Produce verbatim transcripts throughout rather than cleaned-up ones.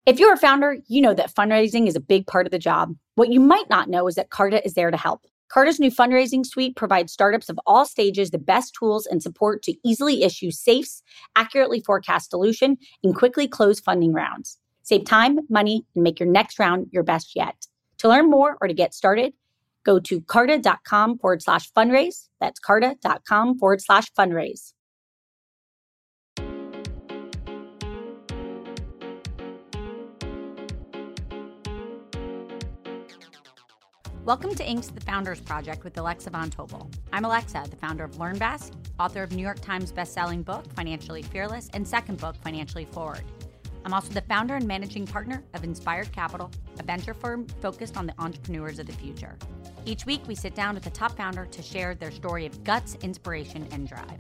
If you're a founder, you know that fundraising is a big part of the job. What you might not know is that Carta is there to help. Carta's new fundraising suite provides startups of all stages the best tools and support to easily issue safes, accurately forecast dilution, and quickly close funding rounds. Save time, money, and make your next round your best yet. To learn more or to get started, go to carta.com forward slash fundraise. That's carta.com forward slash fundraise. Welcome to Incorporated. The Founders Project with Alexa Von Tobel. I'm Alexa, the founder of LearnVest, author of New York Times bestselling book, Financially Fearless, and second book, Financially Forward. I'm also the founder and managing partner of Inspired Capital, a venture firm focused on the entrepreneurs of the future. Each week, we sit down with a top founder to share their story of guts, inspiration, and drive.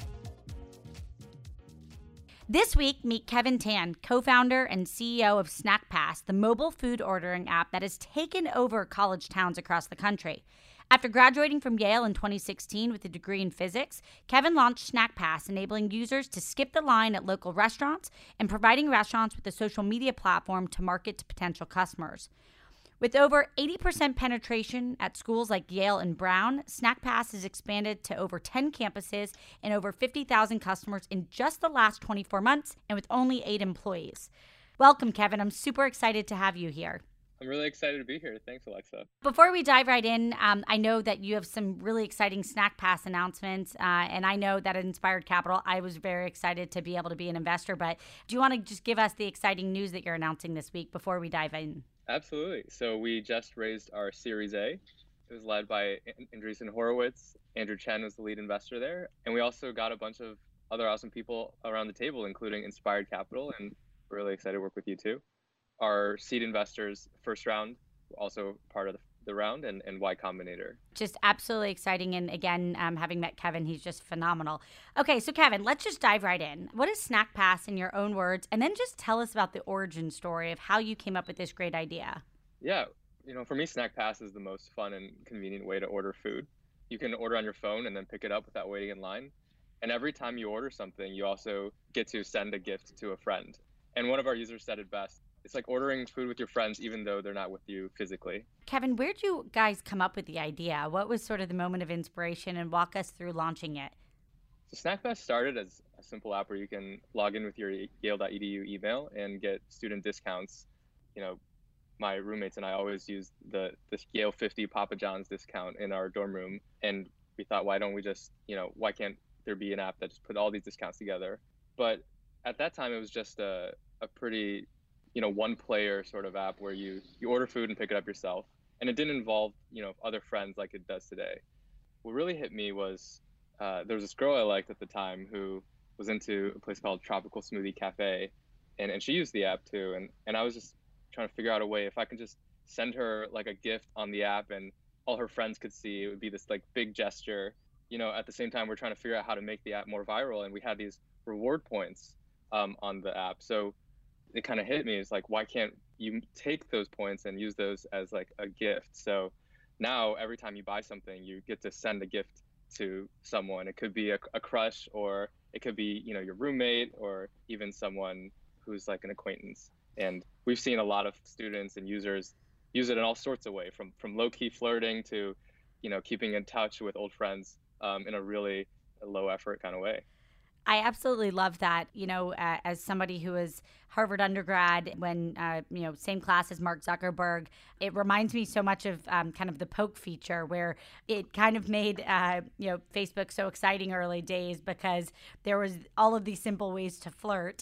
This week, meet Kevin Tan, co-founder and C E O of SnackPass, the mobile food ordering app that has taken over college towns across the country. After graduating from Yale in twenty sixteen with a degree in physics, Kevin launched SnackPass, enabling users to skip the line at local restaurants and providing restaurants with a social media platform to market to potential customers. With over eighty percent penetration at schools like Yale and Brown, SnackPass has expanded to over ten campuses and over fifty thousand customers in just the last twenty-four months and with only eight employees. Welcome, Kevin. I'm super excited to have you here. I'm really excited to be here. Thanks, Alexa. Before we dive right in, um, I know that you have some really exciting SnackPass announcements, uh, and I know that at Inspired Capital, I was very excited to be able to be an investor, but do you want to just give us the exciting news that you're announcing this week before we dive in? Absolutely. So we just raised our Series A. It was led by Andreessen Horowitz. Andrew Chen was the lead investor there. And we also got a bunch of other awesome people around the table, including Inspired Capital. And we're really excited to work with you too. Our seed investors, first round, also part of the the round, and, and Y Combinator. Just absolutely exciting. And again, um, having met Kevin, he's just phenomenal. Okay, so Kevin, let's just dive right in. What is SnackPass in your own words? And then just tell us about the origin story of how you came up with this great idea. Yeah, you know, for me, SnackPass is the most fun and convenient way to order food. You can order on your phone and then pick it up without waiting in line. And every time you order something, you also get to send a gift to a friend. And one of our users said it best. It's like ordering food with your friends, even though they're not with you physically. Kevin, where'd you guys come up with the idea? What was sort of the moment of inspiration, and walk us through launching it? So SnackPass started as a simple app where you can log in with your yale dot e d u email and get student discounts. You know, my roommates and I always used the this Yale fifty Papa John's discount in our dorm room. And we thought, why don't we just, you know, why can't there be an app that just put all these discounts together? But at that time, it was just a, a pretty you know, one player sort of app where you, you order food and pick it up yourself. And it didn't involve, you know, other friends like it does today. What really hit me was uh, there was this girl I liked at the time who was into a place called Tropical Smoothie Cafe. And, and she used the app too. And, and I was just trying to figure out a way if I could just send her like a gift on the app and all her friends could see, it would be this like big gesture. You know, at the same time, we're trying to figure out how to make the app more viral. And we had these reward points um, on the app. So it kind of hit me. It's like, why can't you take those points and use those as like a gift? So now every time you buy something, you get to send a gift to someone. It could be a, a crush, or it could be, you know, your roommate, or even someone who's like an acquaintance. And we've seen a lot of students and users use it in all sorts of ways, from from low-key flirting to, you know, keeping in touch with old friends um, in a really low effort kind of way. I absolutely love that. You know, uh, as somebody who is Harvard undergrad, when, uh, you know, same class as Mark Zuckerberg, it reminds me so much of um, kind of the poke feature, where it kind of made, uh, you know, Facebook so exciting early days because there was all of these simple ways to flirt.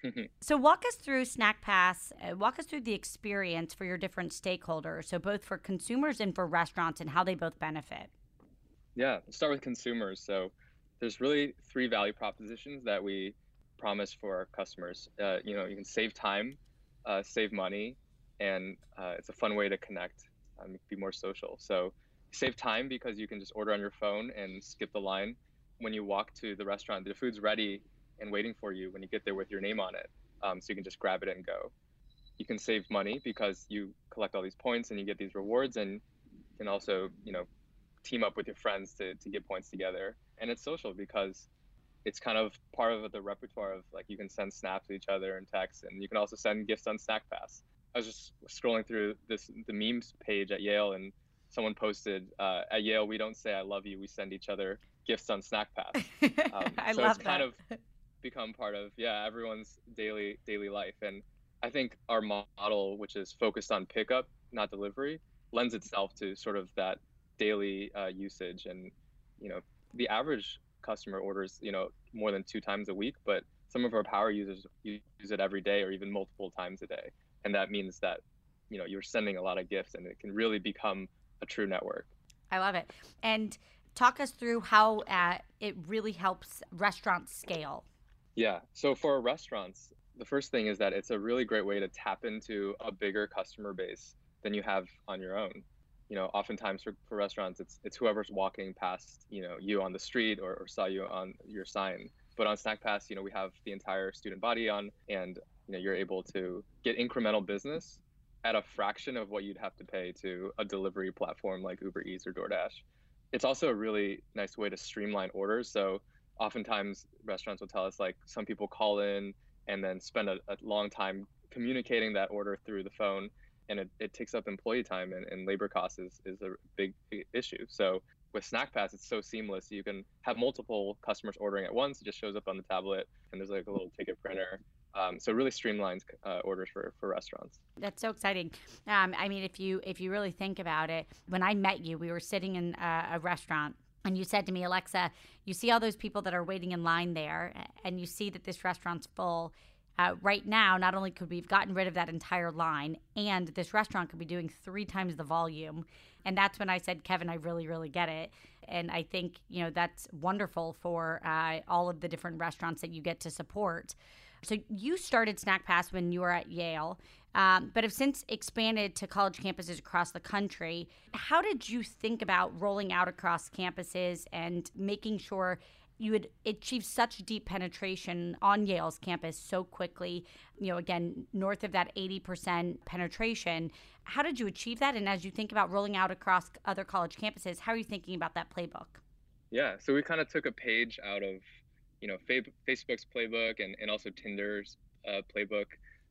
So walk us through SnackPass, uh, walk us through the experience for your different stakeholders, so both for consumers and for restaurants, and how they both benefit. Yeah, let's start with consumers. So there's really three value propositions that we promise for our customers. Uh, you know, you can save time, uh, save money, and uh, it's a fun way to connect, um, be more social. So save time because you can just order on your phone and skip the line. When you walk to the restaurant, the food's ready and waiting for you when you get there with your name on it. Um, so you can just grab it and go. You can save money because you collect all these points and you get these rewards, and you can also, you know, team up with your friends to, to get points together. And it's social because it's kind of part of the repertoire of like you can send snaps to each other and text, and you can also send gifts on SnackPass. I was just scrolling through this the memes page at Yale, and someone posted, uh, at Yale we don't say I love you, we send each other gifts on SnackPass. Um, I so love it's that. kind of become part of yeah everyone's daily daily life, and I think our model, which is focused on pickup, not delivery, lends itself to sort of that daily uh, usage. And you know, the average customer orders you know more than two times a week, but some of our power users use it every day or even multiple times a day, and that means that you know you're sending a lot of gifts, and it can really become a true network. I love it. And talk us through how uh, it really helps restaurants scale. Yeah. So for restaurants, the first thing is that it's a really great way to tap into a bigger customer base than you have on your own. You know, oftentimes for, for restaurants, it's it's whoever's walking past, you know, you on the street, or, or saw you on your sign. But on SnackPass, you know, we have the entire student body on, and you know, you're able to get incremental business at a fraction of what you'd have to pay to a delivery platform like Uber Eats or DoorDash. It's also a really nice way to streamline orders. So oftentimes restaurants will tell us like some people call in and then spend a, a long time communicating that order through the phone, and it, it takes up employee time, and, and labor costs is, is a big issue. So with SnackPass, it's so seamless. You can have multiple customers ordering at once. It just shows up on the tablet, and there's like a little ticket printer. Um, so it really streamlines uh, orders for, for restaurants. That's so exciting. Um, I mean, if you if you really think about it, when I met you, we were sitting in a, a restaurant, and you said to me, Alexa, you see all those people that are waiting in line there, and you see that this restaurant's full. Uh, right now, not only could we have gotten rid of that entire line, and this restaurant could be doing three times the volume. And that's when I said, Kevin, I really, really get it. And I think, you know, that's wonderful for uh, all of the different restaurants that you get to support. So you started SnackPass when you were at Yale, um, but have since expanded to college campuses across the country. How did you think about rolling out across campuses and making sure you would achieve such deep penetration on Yale's campus so quickly, you know, again, north of that eighty percent penetration? How did you achieve that? And as you think about rolling out across other college campuses, how are you thinking about that playbook? Yeah, so we kind of took a page out of, you know, Fa- Facebook's playbook, and, and also Tinder's uh, playbook.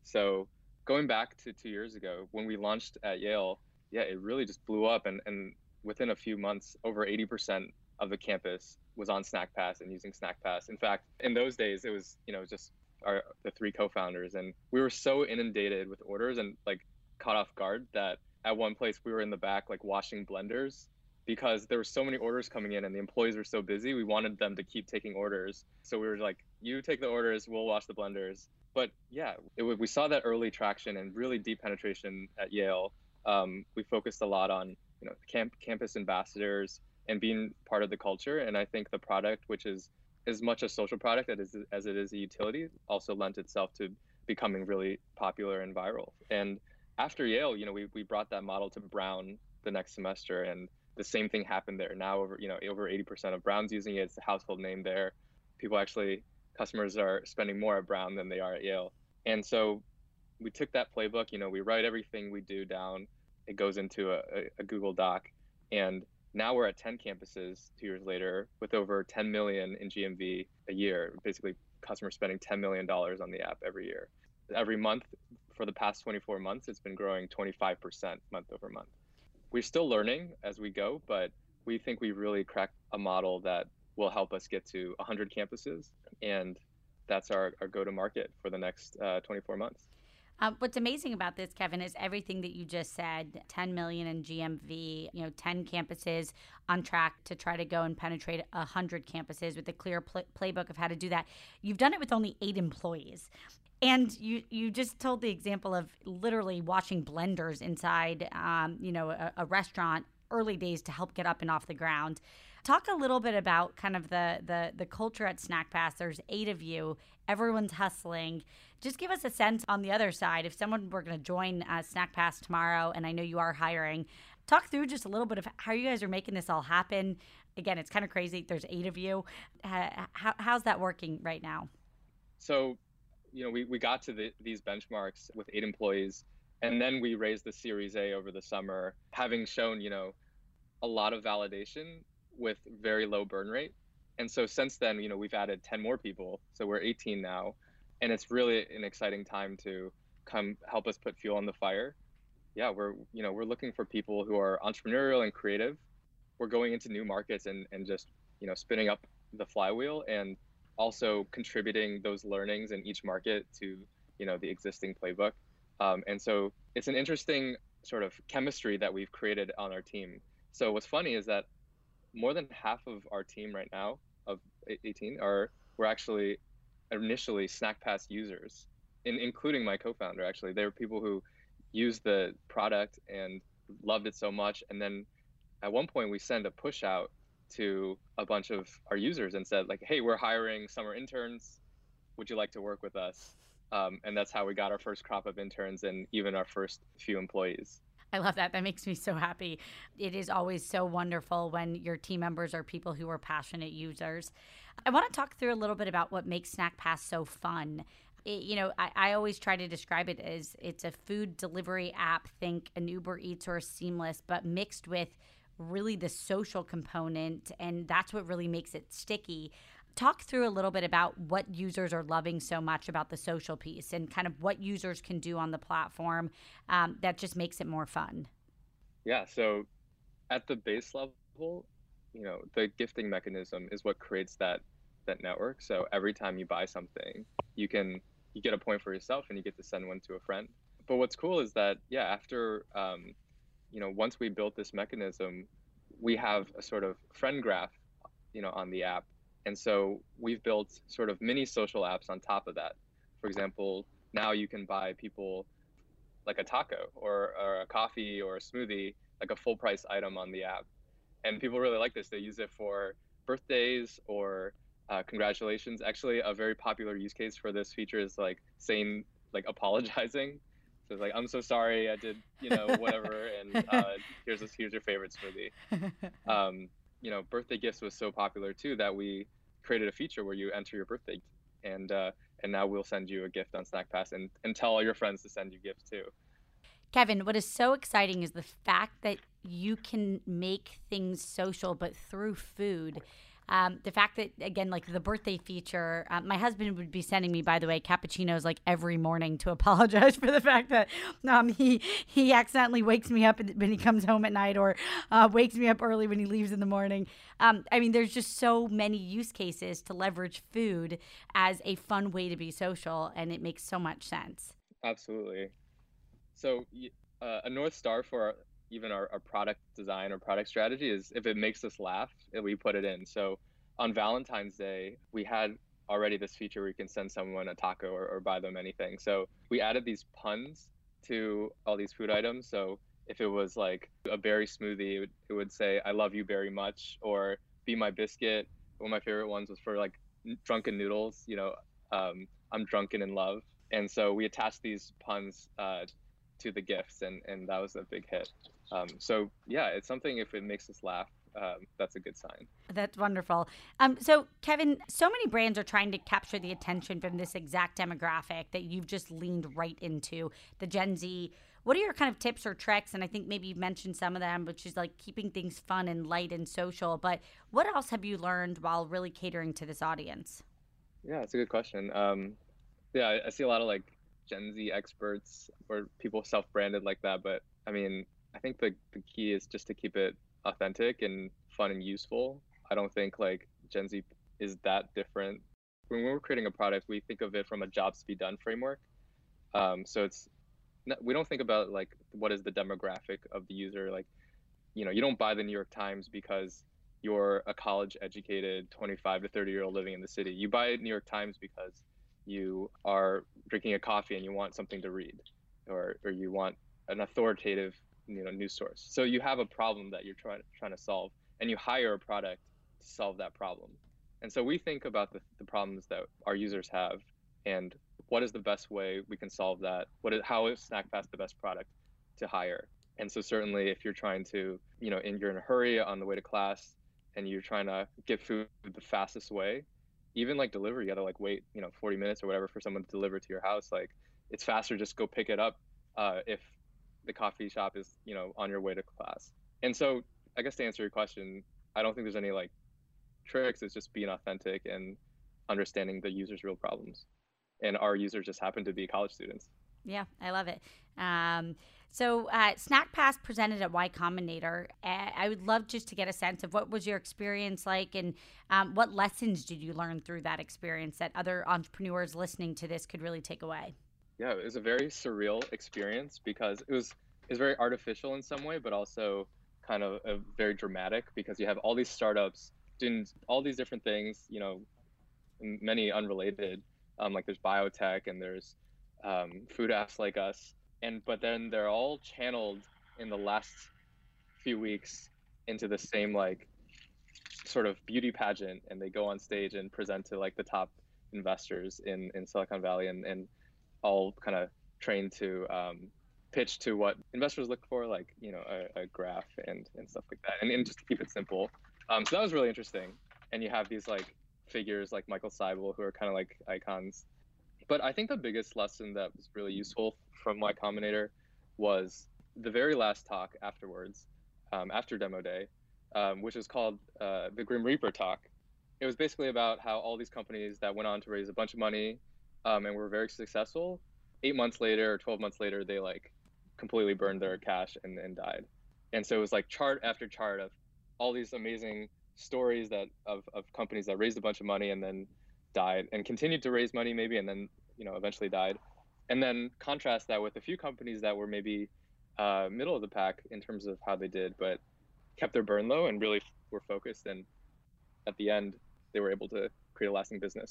So going back to two years ago when we launched at Yale, yeah, it really just blew up. And, and within a few months, over eighty percent of the campus was on SnackPass and using SnackPass. In fact, in those days, it was, you know, just our the three co-founders, and we were so inundated with orders and like caught off guard that at one place we were in the back like washing blenders because there were so many orders coming in and the employees were so busy. We wanted them to keep taking orders, so we were like, "You take the orders, we'll wash the blenders." But yeah, it, we saw that early traction and really deep penetration at Yale. Um, we focused a lot on, you know, camp, campus ambassadors and being part of the culture. And I think the product, which is as much a social product as, as it is a utility, also lent itself to becoming really popular and viral. And after Yale, you know, we, we brought that model to Brown the next semester, and the same thing happened there. Now over, you know, over eighty percent of Brown's using it. It's a household name there. People actually, customers are spending more at Brown than they are at Yale. And so we took that playbook, you know, we write everything we do down. It goes into a, a Google Doc, and now we're at ten campuses two years later with over ten million in G M V a year, basically customers spending ten million dollars on the app every year. Every month for the past twenty-four months, it's been growing twenty-five percent month over month. We're still learning as we go, but we think we really cracked a model that will help us get to one hundred campuses. And that's our, our go-to-market for the next uh, twenty-four months. Um, what's amazing about this, Kevin, is everything that you just said. ten million in G M V, you know, ten campuses on track to try to go and penetrate one hundred campuses with a clear pl- playbook of how to do that. You've done it with only eight employees. And you, you just told the example of literally washing blenders inside, um, you know, a, a restaurant early days to help get up and off the ground. Talk a little bit about kind of the the the culture at SnackPass. There's eight of you. Everyone's hustling. Just give us a sense on the other side. If someone were going to join uh, SnackPass tomorrow, and I know you are hiring, talk through just a little bit of how you guys are making this all happen. Again, it's kind of crazy. There's eight of you. Uh, how, how's that working right now? So, you know, we, we got to the, these benchmarks with eight employees, and then we raised the Series A over the summer, having shown, you know, a lot of validation with very low burn rate. And so since then, you know, we've added ten more people. So we're eighteen now. And it's really an exciting time to come help us put fuel on the fire. Yeah, we're, you know, we're looking for people who are entrepreneurial and creative. We're going into new markets and, and just, you know, spinning up the flywheel and also contributing those learnings in each market to, you know, the existing playbook. Um, and so it's an interesting sort of chemistry that we've created on our team. So what's funny is that more than half of our team right now of eighteen are, we're actually initially SnackPass users, in, including my co-founder. Actually, they were people who used the product and loved it so much. And then at one point we sent a push out to a bunch of our users and said like, hey, we're hiring summer interns. Would you like to work with us? Um, and that's how we got our first crop of interns and even our first few employees. I love that. That makes me so happy. It is always so wonderful when your team members are people who are passionate users. I want to talk through a little bit about what makes SnackPass so fun. It, you know, I, I always try to describe it as it's a food delivery app, think an Uber Eats or a Seamless, but mixed with really the social component. And that's what really makes it sticky. Talk through a little bit about what users are loving so much about the social piece and kind of what users can do on the platform um, that just makes it more fun. Yeah, so at the base level, you know, the gifting mechanism is what creates that that network. So every time you buy something, you can you get a point for yourself and you get to send one to a friend. But what's cool is that, yeah, after, um, you know, once we built this mechanism, we have a sort of friend graph, you know, on the app. And so we've built sort of mini social apps on top of that. For example, now you can buy people like a taco or, or a coffee or a smoothie, like a full price item on the app. And people really like this. They use it for birthdays or uh, congratulations. Actually, a very popular use case for this feature is like saying, like apologizing. So it's like, I'm so sorry, I did, you know, whatever. And uh, here's this, here's your favorite smoothie. Um, you know, birthday gifts was so popular too that we created a feature where you enter your birthday and uh, and now we'll send you a gift on SnackPass and, and tell all your friends to send you gifts too. Kevin, what is so exciting is the fact that you can make things social, but through food. Um, the fact that, again, like the birthday feature, uh, my husband would be sending me, by the way, cappuccinos like every morning to apologize for the fact that um, he he accidentally wakes me up when he comes home at night or uh, wakes me up early when he leaves in the morning. Um, I mean, there's just so many use cases to leverage food as a fun way to be social, and it makes so much sense. Absolutely. So uh, a North Star for our, even our, our product design or product strategy is if it makes us laugh, we put it in. So on Valentine's Day, we had already this feature where you can send someone a taco or, or buy them anything. So we added these puns to all these food items. So if it was like a berry smoothie, it would, it would say, I love you very much, or be my biscuit. One of my favorite ones was for like drunken noodles, you know, um, I'm drunken in love. And so we attached these puns uh, to the gifts, and, and that was a big hit. Um, so yeah, it's something, if it makes us laugh, um, that's a good sign. That's wonderful. Um, so Kevin, so many brands are trying to capture the attention from this exact demographic that you've just leaned right into, the Gen Z. What are your kind of tips or tricks? And I think maybe you've mentioned some of them, which is like keeping things fun and light and social. But what else have you learned while really catering to this audience? Yeah, it's a good question. Um, yeah, I, I see a lot of like Gen Z experts or people self-branded like that. But I mean, I think the, the key is just to keep it authentic and fun and useful. I don't think like Gen Z is that different. When we're creating a product, we think of it from a jobs to be done framework. Um, so it's not, we don't think about like what is the demographic of the user. Like, you know, you don't buy the New York Times because you're a college educated twenty-five to thirty year old living in the city. You buy New York Times because you are drinking a coffee and you want something to read, or or you want an authoritative, you know, news source. So you have a problem that you're trying trying to solve, and you hire a product to solve that problem. And so we think about the, the problems that our users have, and what is the best way we can solve that? What is how is SnackPass the best product to hire? And so certainly, if you're trying to, you know, and you're in a hurry on the way to class, and you're trying to get food the fastest way, even like delivery, you gotta like wait, you know, forty minutes or whatever for someone to deliver to your house. Like, it's faster just go pick it up uh, if the coffee shop is, you know, on your way to class. And so I guess to answer your question, I don't think there's any like tricks is just being authentic and understanding the user's real problems. And our users just happen to be college students. Yeah, I love it. Um, so uh, SnackPass presented at Y Combinator. Uh, I would love just to get a sense of what was your experience like, and um, what lessons did you learn through that experience that other entrepreneurs listening to this could really take away? Yeah, it was a very surreal experience because it was it was very artificial in some way, but also kind of a very dramatic, because you have all these startups doing all these different things, you know, many unrelated. Um, like there's biotech and there's um, food apps like us, and but then they're all channeled in the last few weeks into the same like sort of beauty pageant, and they go on stage and present to like the top investors in in Silicon Valley, and and all kind of trained to um, pitch to what investors look for, like, you know, a, a graph and and stuff like that, and, and just to keep it simple. Um, so that was really interesting. And you have these like figures like Michael Seibel, who are kind of like icons. But I think the biggest lesson that was really useful from Y Combinator was the very last talk afterwards, um, after demo day, um, which is called uh, the Grim Reaper talk. It was basically about how all these companies that went on to raise a bunch of money um, and were very successful, eight months later or twelve months later, they like completely burned their cash and, and died. And so it was like chart after chart of all these amazing stories that of, of companies that raised a bunch of money and then died, and continued to raise money maybe, and then, you know, eventually died. And then contrast that with a few companies that were maybe uh, middle of the pack in terms of how they did, but kept their burn low and really were focused. And at the end, they were able to create a lasting business.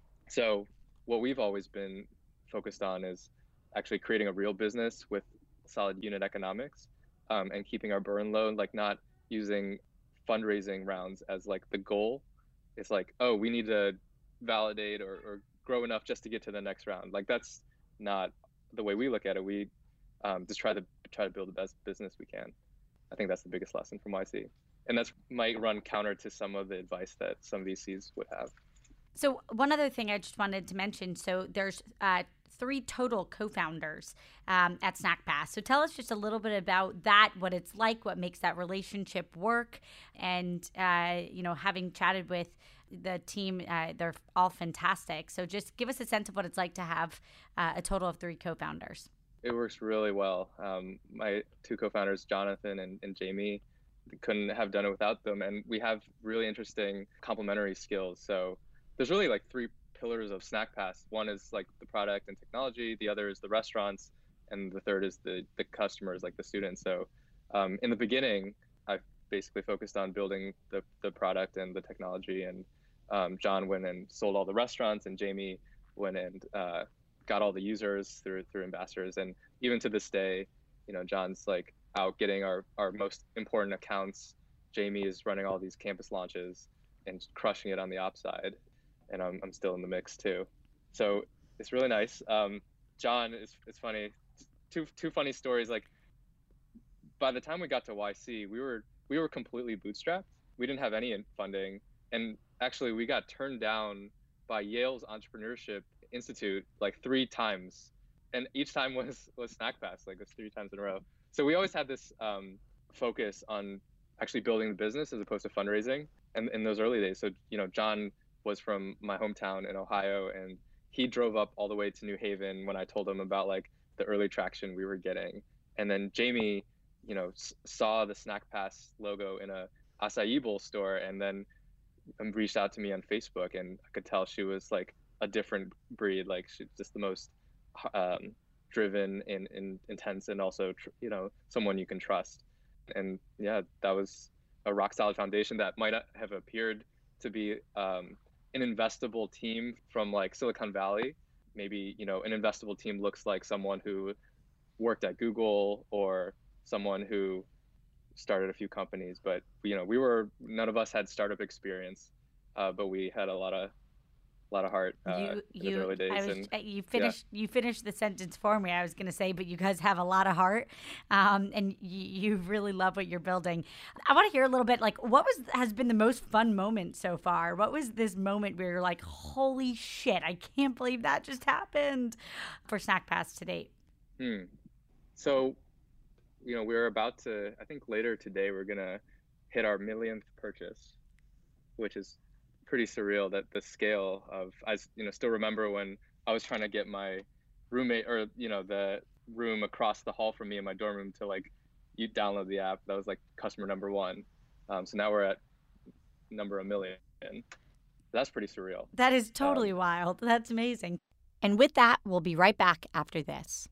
So what we've always been focused on is actually creating a real business with solid unit economics, um, and keeping our burn low, like not using fundraising rounds as like the goal. It's like, oh, we need to validate or, or grow enough just to get to the next round. Like that's not the way we look at it. We um, just try to try to build the best business we can. I think that's the biggest lesson from Y C, and that's might run counter to some of the advice that some V Cs would have. So one other thing I just wanted to mention. So there's uh, three total co-founders um, at SnackPass. So tell us just a little bit about that, what it's like, what makes that relationship work, and uh, you know, having chatted with the team, uh, they're all fantastic. So just give us a sense of what it's like to have uh, a total of three co-founders. It works really well. Um, my two co-founders, Jonathan and, and Jamie, couldn't have done it without them. And we have really interesting complementary skills. So there's really like three pillars of SnackPass. One is like the product and technology. The other is the restaurants. And the third is the, the customers, like the students. So um, in the beginning, I basically focused on building the, the product and the technology. And um, John went and sold all the restaurants, and Jamie went and uh, got all the users through through ambassadors. And even to this day, you know, John's like out getting our, our most important accounts. Jamie is running all these campus launches and crushing it on the ops side. And I'm, I'm still in the mix too. So it's really nice. Um, John is it's funny. Two two funny stories. Like by the time we got to Y C, we were we were completely bootstrapped. We didn't have any funding, and actually we got turned down by Yale's Entrepreneurship Institute like three times, and each time was was SnackPass. Like it was three times in a row. So we always had this um, focus on actually building the business as opposed to fundraising. And in those early days, so you know, John was from my hometown in Ohio, and he drove up all the way to New Haven when I told him about like the early traction we were getting. And then Jamie, you know, s- saw the SnackPass logo in a acai bowl store, and then um, reached out to me on Facebook, and I could tell she was like a different breed. Like she's just the most um, driven and, and intense, and also, tr- you know, someone you can trust. And yeah, that was a rock solid foundation that might have appeared to be um, an investable team from like Silicon Valley. Maybe, you know, an investable team looks like someone who worked at Google or someone who started a few companies. But, you know, we were, none of us had startup experience, uh, but we had a lot of, a lot of heart uh, You, in you, those early days. I was, and, uh, you finished, yeah. you finished the sentence for me. I was going to say, but you guys have a lot of heart, um, and you, you really love what you're building. I want to hear a little bit, like, what was has been the most fun moment so far? What was this moment where you're like, holy shit, I can't believe that just happened for SnackPass to date? Hmm. So, you know, we're about to, I think later today, we're going to hit our millionth purchase. which is pretty surreal that the scale of, I you know still remember when I was trying to get my roommate, or you know the room across the hall from me in my dorm room, to like you download the app. That was like customer number one. Um, so now we're at number a million. That's pretty surreal. That is totally um, wild. That's amazing. And with that, we'll be right back after this.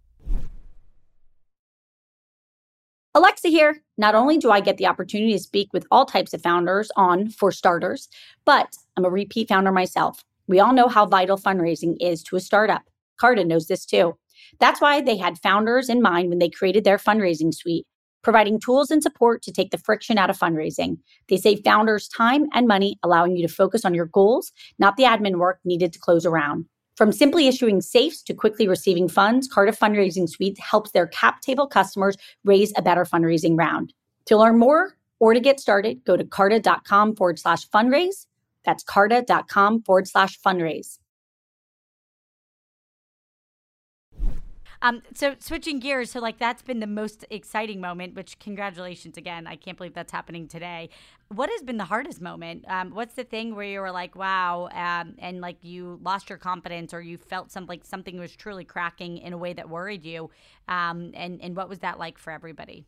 Alexa here. Not only do I get the opportunity to speak with all types of founders on For Starters, but I'm a repeat founder myself. We all know how vital fundraising is to a startup. Carta knows this too. That's why they had founders in mind when they created their fundraising suite, providing tools and support to take the friction out of fundraising. They save founders time and money, allowing you to focus on your goals, not the admin work needed to close a round. From simply issuing safes to quickly receiving funds, Carta Fundraising Suite helps their cap table customers raise a better fundraising round. To learn more or to get started, go to carta.com forward slash fundraise. That's carta.com forward slash fundraise. Um, so switching gears, so like that's been the most exciting moment, which congratulations again. I can't believe that's happening today. What has been the hardest moment? Um, what's the thing where you were like, wow, um, and like you lost your confidence, or you felt some, like something was truly cracking in a way that worried you? Um, and, and what was that like for everybody?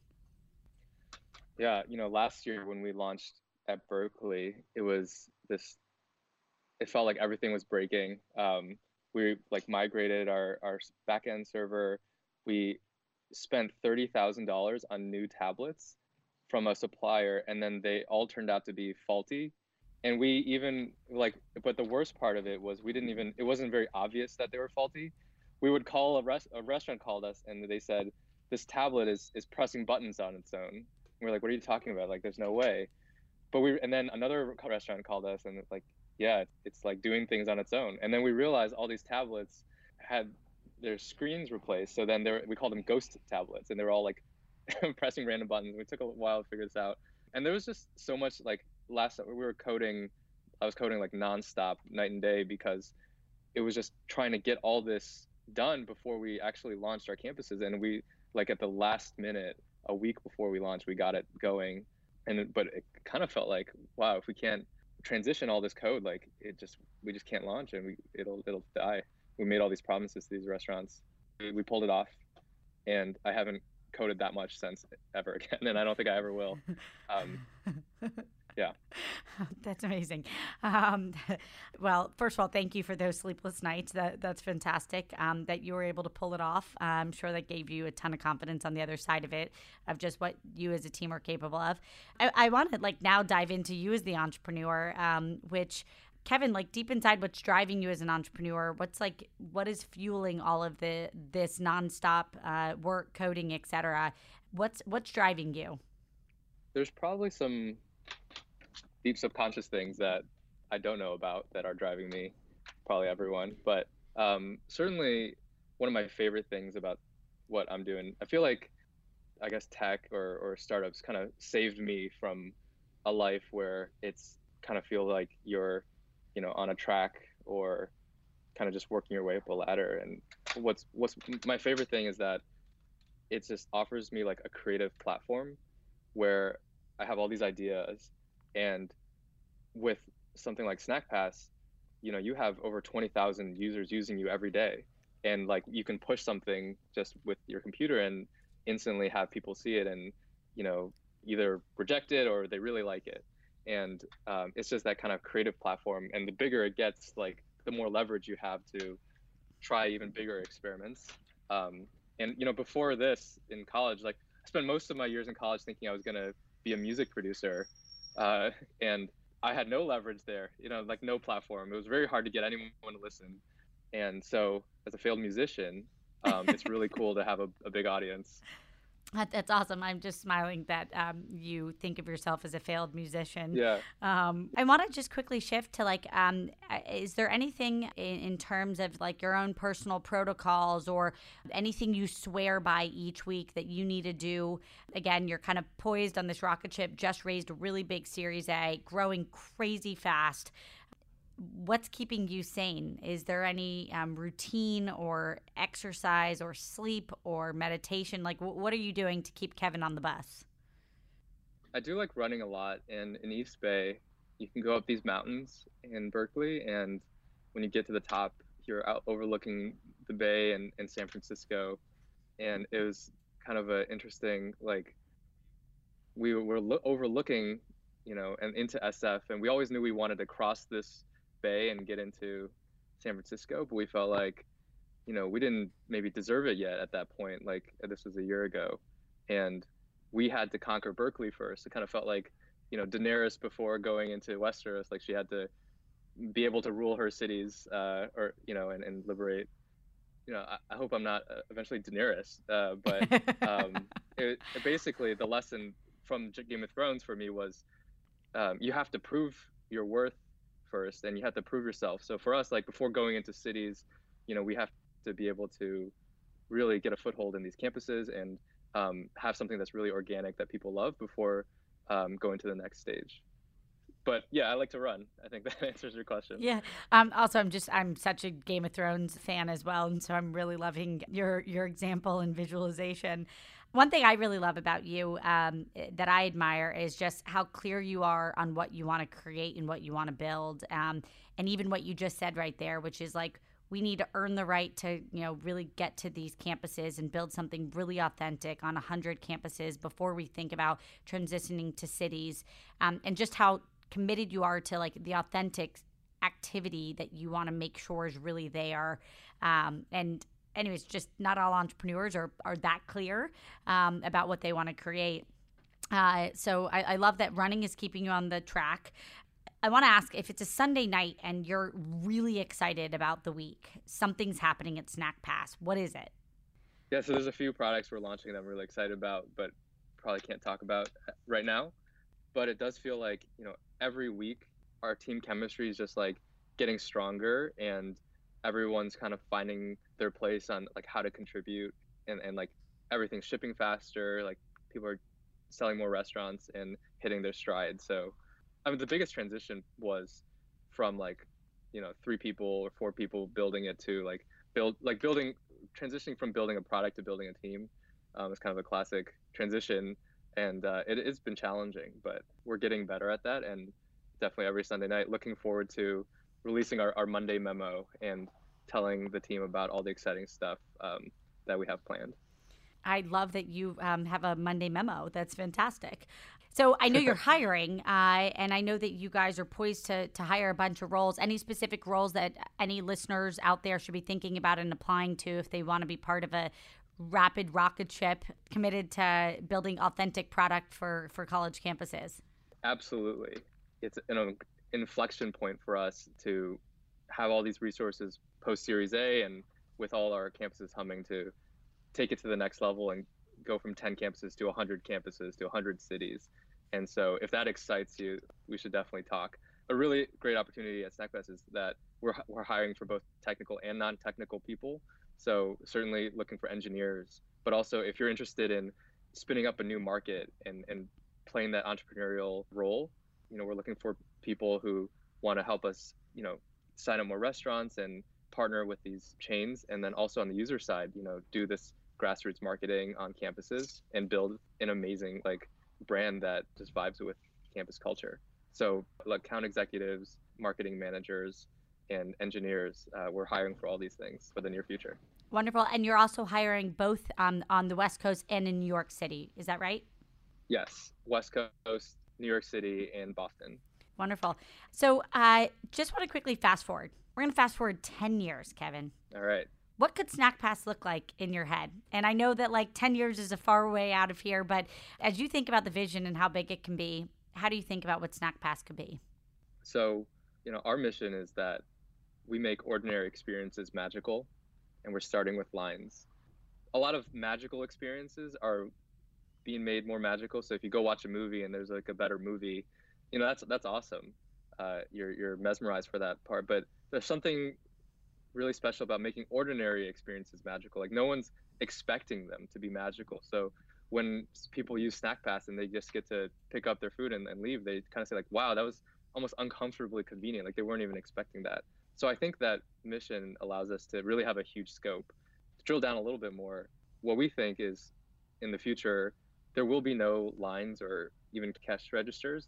Yeah, you know, last year when we launched at Berkeley, it was this, it felt like everything was breaking. Um, we like migrated our, our backend server. We spent thirty thousand dollars on new tablets from a supplier, and then they all turned out to be faulty. And we even like, but the worst part of it was we didn't even, it wasn't very obvious that they were faulty. We would call a, res, a restaurant called us and they said, this tablet is, is pressing buttons on its own. And we're like, what are you talking about? Like, there's no way. But we, and then another restaurant called us and it's like, yeah, it's like doing things on its own. And then we realized all these tablets had their screens replaced. So then there, we called them ghost tablets, and they were all like pressing random buttons. We took a while to figure this out. And there was just so much, like last, we were coding, I was coding like nonstop, night and day, because it was just trying to get all this done before we actually launched our campuses. And we, like at the last minute, a week before we launched, we got it going. And, but it kind of felt like, wow, if we can't transition all this code, like it just, we just can't launch, and we, it'll, it'll die. We made all these promises to these restaurants. We, we pulled it off, and I haven't coded that much since ever again, and I don't think I ever will. Um, yeah. That's amazing. Um, well, first of all, thank you for those sleepless nights. That That's fantastic um, that you were able to pull it off. I'm sure that gave you a ton of confidence on the other side of it, of just what you as a team are capable of. I, I want to like now dive into you as the entrepreneur, um, which Kevin, like deep inside, what's driving you as an entrepreneur? What's like, what is fueling all of the this nonstop uh, work, coding, et cetera? What's what's driving you? There's probably some deep subconscious things that I don't know about that are driving me, probably everyone. But um, certainly one of my favorite things about what I'm doing, I feel like, I guess tech or, or startups kind of saved me from a life where it's kind of feel like you're, you know, on a track or kind of just working your way up a ladder. And what's what's my favorite thing is that it just offers me like a creative platform where I have all these ideas. And with something like SnackPass, you know, you have over twenty thousand users using you every day. And like you can push something just with your computer and instantly have people see it and, you know, either reject it or they really like it. And um, it's just that kind of creative platform. And the bigger it gets, like the more leverage you have to try even bigger experiments. Um, and, you know, before this in college, like I spent most of my years in college thinking I was going to be a music producer. Uh, and I had no leverage there, you know, like no platform. It was very hard to get anyone to listen. And so as a failed musician, um, it's really cool to have a, a big audience. That, that's awesome. I'm just smiling that um, you think of yourself as a failed musician. Yeah. Um, I want to just quickly shift to like, um, is there anything in, in terms of like your own personal protocols or anything you swear by each week that you need to do? Again, you're kind of poised on this rocket ship, just raised a really big Series A, growing crazy fast. What's keeping you sane? Is there any um, routine or exercise or sleep or meditation? Like, w- what are you doing to keep Kevin on the bus? I do like running a lot, and in East Bay, you can go up these mountains in Berkeley, and when you get to the top, you're out overlooking the bay and, and San Francisco. And it was kind of an interesting, like, we were lo- overlooking, you know, and into S F, and we always knew we wanted to cross this bay and get into San Francisco, but we felt like, you know, we didn't maybe deserve it yet at that point. Like this was a year ago, and we had to conquer Berkeley first. It kind of felt like, you know, Daenerys before going into Westeros, like she had to be able to rule her cities, uh, or you know, and, and liberate. You know, I, I hope I'm not uh, eventually Daenerys, uh, but um, it, it basically the lesson from Game of Thrones for me was um, you have to prove your worth first, and you have to prove yourself. So for us, like before going into cities, you know, we have to be able to really get a foothold in these campuses and um, have something that's really organic that people love before um, going to the next stage. But yeah, I like to run. I think that answers your question. Yeah. Um, also, I'm just I'm such a Game of Thrones fan as well, and so I'm really loving your your example and visualization. One thing I really love about you um, that I admire is just how clear you are on what you want to create and what you want to build, um, and even what you just said right there, which is like we need to earn the right to, you know, really get to these campuses and build something really authentic on one hundred campuses before we think about transitioning to cities, um, and just how committed you are to like the authentic activity that you want to make sure is really there. Um, and anyways, just not all entrepreneurs are, are that clear um, about what they want to create. Uh, so I, I love that running is keeping you on the track. I want to ask if it's a Sunday night and you're really excited about the week, something's happening at Snack Pass. What is it? Yeah, so there's a few products we're launching that I'm really excited about, but probably can't talk about right now. But it does feel like, you know, every week our team chemistry is just like getting stronger, and everyone's kind of finding their place on like how to contribute, and, and like everything's shipping faster, like people are selling more restaurants and hitting their stride. So I mean the biggest transition was from like, you know, three people or four people building it to like build like building transitioning from building a product to building a team. Um, it's kind of a classic transition. And uh, it, it's been challenging, but we're getting better at that. And definitely every Sunday night, looking forward to releasing our, our Monday memo and telling the team about all the exciting stuff um, that we have planned. I love that you um, have a Monday memo. That's fantastic. So I know you're hiring, uh, and I know that you guys are poised to, to hire a bunch of roles. Any specific roles that any listeners out there should be thinking about and applying to if they want to be part of a rapid rocket ship committed to building authentic product for, for college campuses? Absolutely. It's an inflection point for us to have all these resources post Series A and with all our campuses humming to take it to the next level and go from ten campuses to one hundred campuses to one hundred cities. And so if that excites you, we should definitely talk. A really great opportunity at Snack Pass is that we're, we're hiring for both technical and non-technical people. So certainly looking for engineers, but also if you're interested in spinning up a new market and, and playing that entrepreneurial role, you know, we're looking for people who want to help us, you know, sign up more restaurants and partner with these chains. And then also on the user side, you know, do this grassroots marketing on campuses and build an amazing like brand that just vibes with campus culture. So like account executives, marketing managers, and engineers, uh, we're hiring for all these things for the near future. Wonderful. And you're also hiring both um, on the West Coast and in New York City. Is that right? Yes. West Coast, New York City, and Boston. Wonderful. So I uh, just want to quickly fast forward. We're going to fast forward ten years, Kevin. All right. What could Snack Pass look like in your head? And I know that like ten years is a far way out of here, but as you think about the vision and how big it can be, how do you think about what Snack Pass could be? So, you know, our mission is that we make ordinary experiences magical, and we're starting with lines. A lot of magical experiences are being made more magical. So if you go watch a movie and there's like a better movie, you know, that's that's awesome. Uh, you're you're mesmerized for that part. But there's something really special about making ordinary experiences magical. Like no one's expecting them to be magical. So when people use Snack Pass and they just get to pick up their food and, and leave, they kind of say like, wow, that was almost uncomfortably convenient. Like they weren't even expecting that. So I think that mission allows us to really have a huge scope. To drill down a little bit more, what we think is in the future, there will be no lines or even cash registers. Like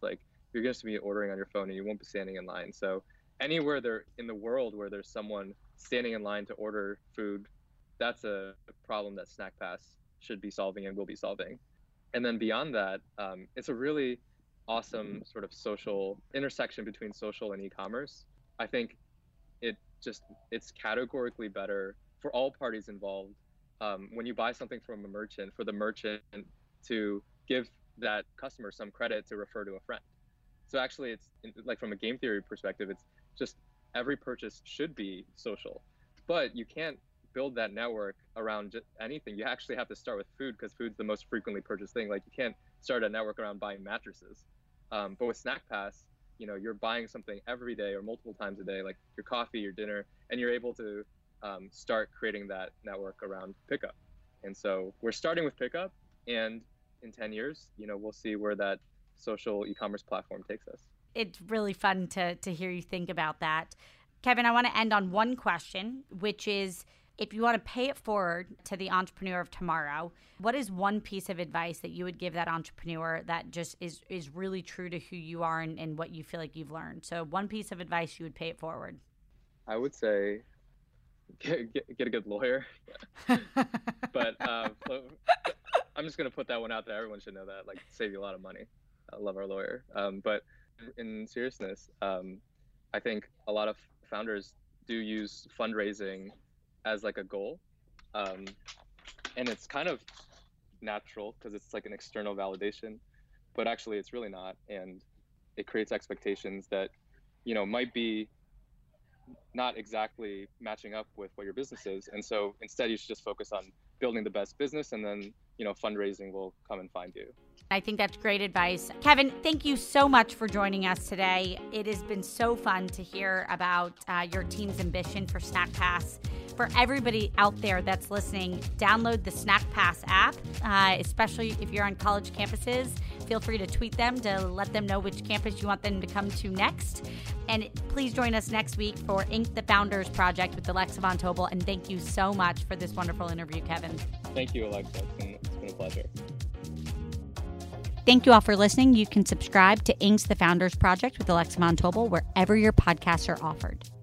you're going to be ordering on your phone and you won't be standing in line. So anywhere there in the world where there's someone standing in line to order food, that's a problem that SnackPass should be solving and will be solving. And then beyond that, um, it's a really awesome sort of social intersection between social and e-commerce. I think it just, it's categorically better for all parties involved. Um, when you buy something from a merchant, for the merchant to give that customer some credit to refer to a friend. So actually, it's like from a game theory perspective, it's just every purchase should be social, but you can't build that network around just anything. You actually have to start with food because food's the most frequently purchased thing. Like you can't start a network around buying mattresses. Um, but with SnackPass, you know, you're buying something every day or multiple times a day, like your coffee, your dinner, and you're able to um, start creating that network around pickup. And so we're starting with pickup, and in ten years, you know, we'll see where that social e-commerce platform takes us. It's really fun to to hear you think about that. Kevin, I want to end on one question, which is, if you want to pay it forward to the entrepreneur of tomorrow, what is one piece of advice that you would give that entrepreneur that just is, is really true to who you are and, and what you feel like you've learned? So one piece of advice you would pay it forward. I would say get, get, get a good lawyer. But uh, I'm just going to put that one out there. Everyone should know that. Like, save you a lot of money. I love our lawyer. Um, but in seriousness, um, I think a lot of founders do use fundraising as like a goal, um, and it's kind of natural because it's like an external validation, but actually it's really not, and it creates expectations that, you know, might be not exactly matching up with what your business is. And so instead you should just focus on building the best business, and then, you know, fundraising will come and find you. I think that's great advice. Kevin, thank you so much for joining us today. It has been so fun to hear about uh, your team's ambition for SnackPass. For everybody out there that's listening, download the SnackPass app, uh, especially if you're on college campuses. Feel free to tweet them to let them know which campus you want them to come to next. And please join us next week for Ink the Founders Project with Alexa Von Tobel. And thank you so much for this wonderful interview, Kevin. Thank you, Alexa. It's been, it's been a pleasure. Thank you all for listening. You can subscribe to Ink's The Founders Project with Alexa Von Tobel wherever your podcasts are offered.